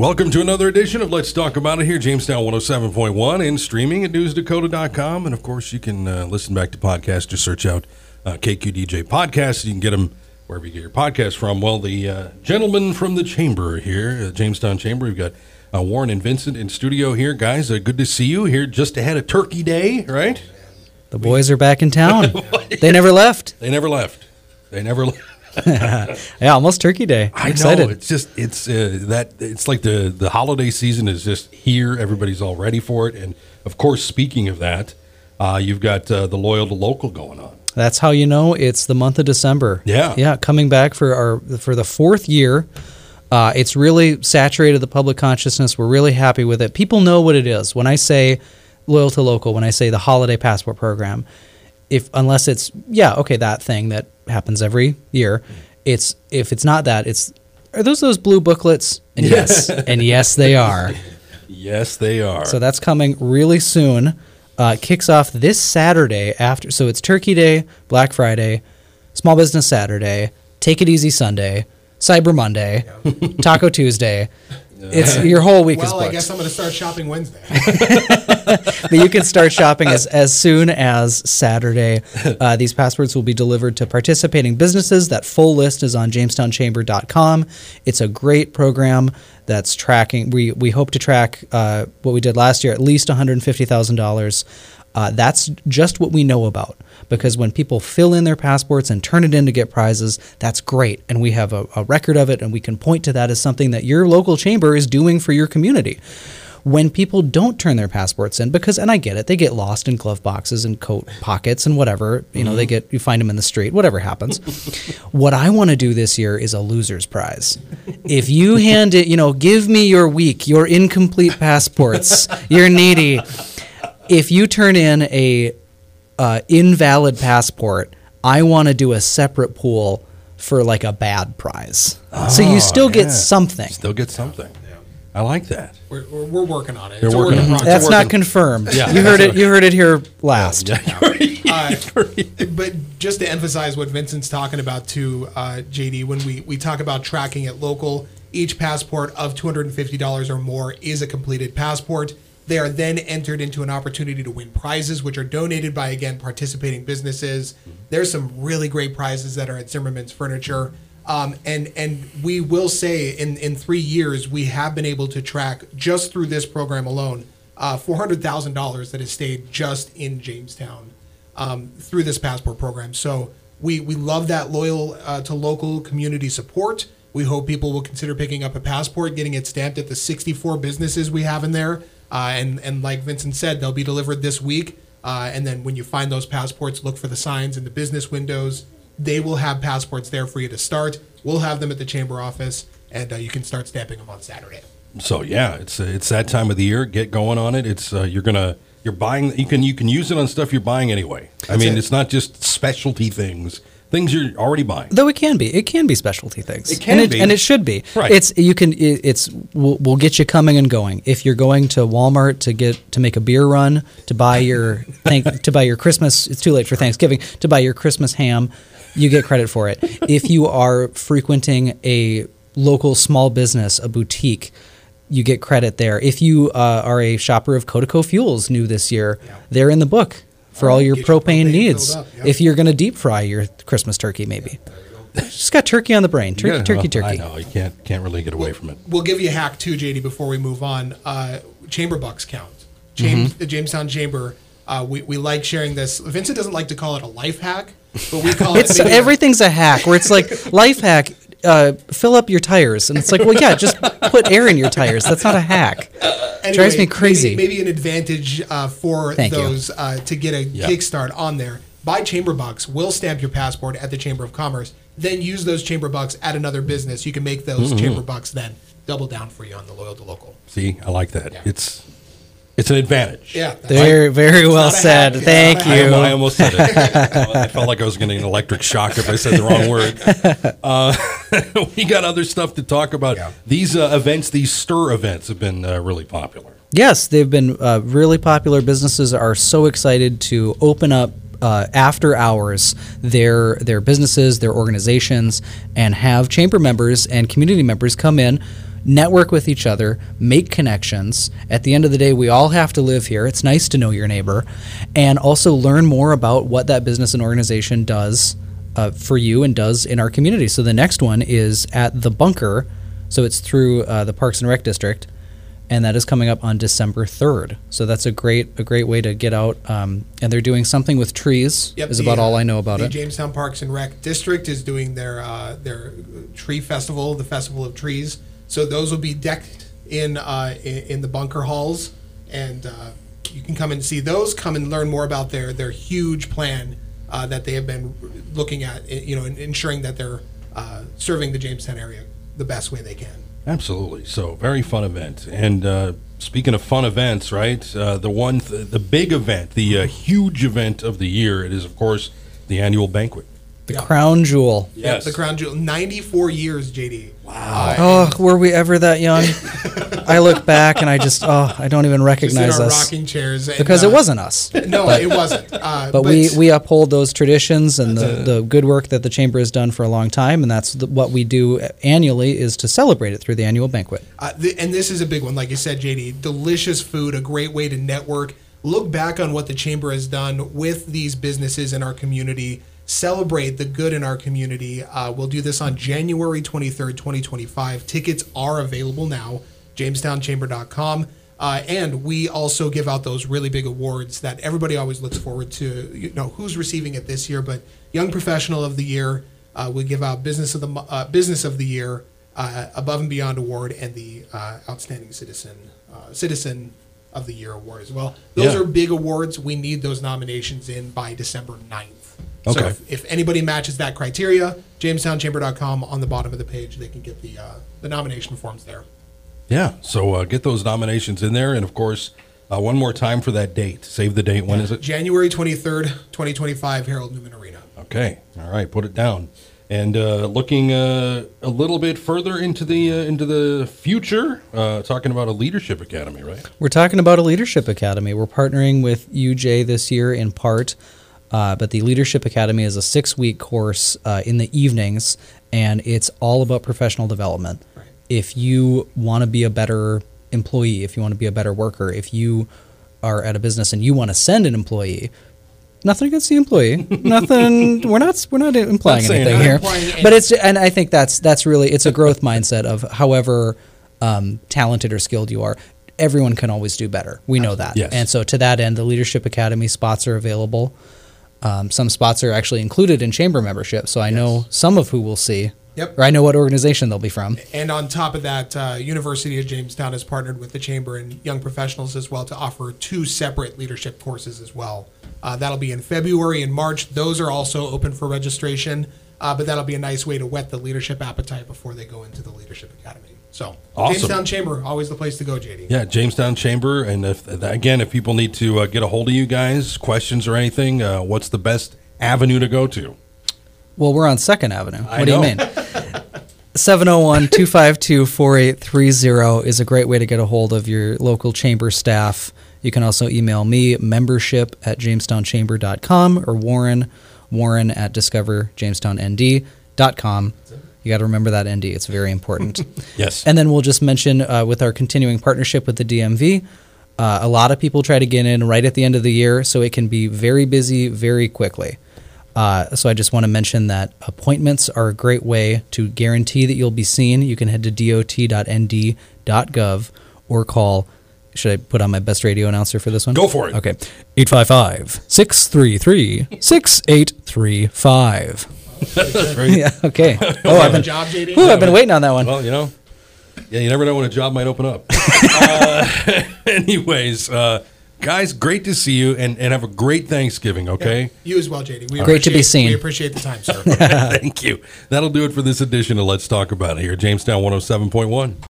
Welcome to another edition of Let's Talk About It here, Jamestown 107.1 and streaming at newsdakota.com. And, of course, you can listen back to podcasts. Just search out KQDJ Podcasts. You can get them wherever you get your podcasts from. Well, the gentlemen from the Chamber here, Jamestown Chamber, we've got Warren and Vincent in studio here. Guys, good to see you here just ahead of Turkey Day, right? The boys are back in town. They never left. They never left. Yeah, almost Turkey Day. I'm excited. It's just it's like the holiday season is just here. Everybody's all ready for it. And of course, speaking of that, you've got the Loyal to Local going on. That's how you know it's the month of December. Yeah, coming back for the fourth year. It's really saturated the public consciousness. We're really happy with it. People know what it is. When I say Loyal to Local, when I say the Holiday Passport Program, unless it's that thing that happens every year, if it's not that, are those blue booklets? And yes, they are. Yes, they are. So that's coming really soon. Kicks off this Saturday so it's Turkey Day, Black Friday, Small Business Saturday, Take It Easy Sunday, Cyber Monday, Taco Tuesday. It's your whole week is booked. Well, I guess I'm going to start shopping Wednesday. But you can start shopping as soon as Saturday. These passports will be delivered to participating businesses. That full list is on JamestownChamber.com. It's a great program that's tracking. We hope to track what we did last year, at least $150,000. That's just what we know about, because when people fill in their passports and turn it in to get prizes, that's great. And we have a record of it, and we can point to that as something that your local chamber is doing for your community. When people don't turn their passports in, and I get it, they get lost in glove boxes and coat pockets and whatever, you find them in the street, whatever happens. What I want to do this year is a loser's prize. If you hand it, give me your weak, your incomplete passports, you're needy. If you turn in a invalid passport, I want to do a separate pool for like a bad prize. So you still get something. Still get something. Yeah. I like that. We're working on it. It's working on it. That's not confirmed. Yeah. You heard it here last. Yeah. But just to emphasize what Vincent's talking about too, JD, when we talk about tracking it local, each passport of $250 or more is a completed passport. They are then entered into an opportunity to win prizes, which are donated by, again, participating businesses. There's some really great prizes that are at Zimmerman's Furniture. And we will say in 3 years, we have been able to track, just through this program alone, $400,000 that has stayed just in Jamestown through this passport program. So we love that loyal to local community support. We hope people will consider picking up a passport, getting it stamped at the 64 businesses we have in there. And like Vincent said, they'll be delivered this week. And then when you find those passports, look for the signs in the business windows. They will have passports there for you to start. We'll have them at the chamber office, and you can start stamping them on Saturday. So yeah, it's that time of the year. Get going on it. It's you're buying. You can use it on stuff you're buying anyway. It's not just specialty things you're already buying. Though it can be specialty things. It can be, and it should be. Right. We'll get you coming and going. If you're going to Walmart to make a beer run, to buy your Christmas, it's too late for Thanksgiving, to buy your Christmas ham, you get credit for it. If you are frequenting a local small business, a boutique, you get credit there. If you are a shopper of Codeco Fuels new this year, they're in the book for all your propane needs. If you're going to deep fry your Christmas turkey, maybe. Just got turkey on the brain. Turkey. I know, you can't really get away from it. We'll give you a hack too, JD, before we move on. Chamber bucks count. The Jamestown Chamber, we like sharing this. Vincent doesn't like to call it a life hack, but we call it... Everything's a hack, where it's like, life hack, fill up your tires. And it's like, well, yeah, just put air in your tires. That's not a hack. Anyway, drives me crazy. Maybe an advantage for those to get a kickstart on there. Buy Chamber Bucks. We'll stamp your passport at the Chamber of Commerce. Then use those Chamber Bucks at another business. You can make those Chamber Bucks then double down for you on the Loyal to Local. See, I like that. Yeah. It's an advantage. Yeah. Very well said. Thank you. I almost said it. I felt like I was getting an electric shock if I said the wrong word. We got other stuff to talk about. Yeah. These events, these STIR events, have been really popular. Yes, they've been really popular. Businesses are so excited to open up after hours their businesses, their organizations, and have chamber members and community members come in. network with each other, make connections. At the end of the day, we all have to live here. It's nice to know your neighbor, and also learn more about what that business and organization does for you and does in our community. So the next one is at the Bunker. So it's through the Parks and Rec District, and that is coming up on December 3rd. So that's a great way to get out. And they're doing something with trees. Yep, is about all I know about the it. Jamestown Parks and Rec District is doing their tree festival, the Festival of Trees. So those will be decked in the bunker halls, and you can come and see those. Come and learn more about their huge plan that they have been looking at. And ensuring that they're serving the Jamestown area the best way they can. Absolutely. So very fun event. And speaking of fun events, right? The big event, the huge event of the year, it is of course the annual banquet. The crown jewel. Yes. The crown jewel. 94 years, JD. Wow. Were we ever that young? I look back and I don't even Just recognize in our us. rocking chairs. And, Because it wasn't us. No, it wasn't. But we uphold those traditions and the good work that the Chamber has done for a long time, and that's what we do annually is to celebrate it through the annual banquet. And this is a big one, like you said, JD. Delicious food, a great way to network. Look back on what the Chamber has done with these businesses in our community. Celebrate the good in our community. We'll do this on January 23rd, 2025. Tickets are available now, JamestownChamber.com. And we also give out those really big awards that everybody always looks forward to. Who's receiving it this year, but Young Professional of the Year. We give out Business of the Year, Above and Beyond Award, and the Outstanding Citizen of the Year award as well. Those are big awards. We need those nominations in by December 9th. Okay. So if anybody matches that criteria, JamestownChamber.com, on the bottom of the page, they can get the nomination forms there. Yeah, so get those nominations in there. And, of course, one more time for that date. Save the date. When is it? January 23rd, 2025, Harold Newman Arena. Okay. All right, put it down. And looking a little bit further into the future, talking about a leadership academy, right? We're talking about a leadership academy. We're partnering with UJ this year in part. But the Leadership Academy is a 6-week course in the evenings, and it's all about professional development. Right. If you want to be a better employee, if you want to be a better worker, if you are at a business and you want to send an employee, nothing against the employee, nothing. We're not implying anything here. But and I think that's really it's a growth mindset of however talented or skilled you are. Everyone can always do better. We know that, yes. And so to that end, the Leadership Academy spots are available. Some spots are actually included in chamber membership, so I know some of who we'll see. Yep. Or I know what organization they'll be from. And on top of that, University of Jamestown has partnered with the Chamber and Young Professionals as well to offer 2 separate leadership courses as well. That'll be in February and March. Those are also open for registration, but that'll be a nice way to whet the leadership appetite before they go into the Leadership Academy. So, awesome. Jamestown Chamber, always the place to go, JD. Yeah, Jamestown Chamber. And if people need to get a hold of you guys, questions or anything, what's the best avenue to go to? Well, we're on 2nd Avenue. What know. do you mean? 701-252-4830 is a great way to get a hold of your local chamber staff. You can also email me, membership@JamestownChamber.com, or Warren at discoverjamestownnd.com. You got to remember that ND. It's very important. Yes. And then we'll just mention with our continuing partnership with the DMV, a lot of people try to get in right at the end of the year, so it can be very busy very quickly. So I just want to mention that appointments are a great way to guarantee that you'll be seen. You can head to dot.nd.gov or call. Should I put on my best radio announcer for this one? Go for it. Okay. 855-633-6835. That's right. Yeah, okay. I've been job, JD. I've been waiting on that one. Well, you never know when a job might open up. Anyways, guys, great to see you, and have a great Thanksgiving, okay? Yeah, you as well, JD. Great to be seen. We appreciate the time, sir. Thank you. That'll do it for this edition of Let's Talk About It here at Jamestown 107.1.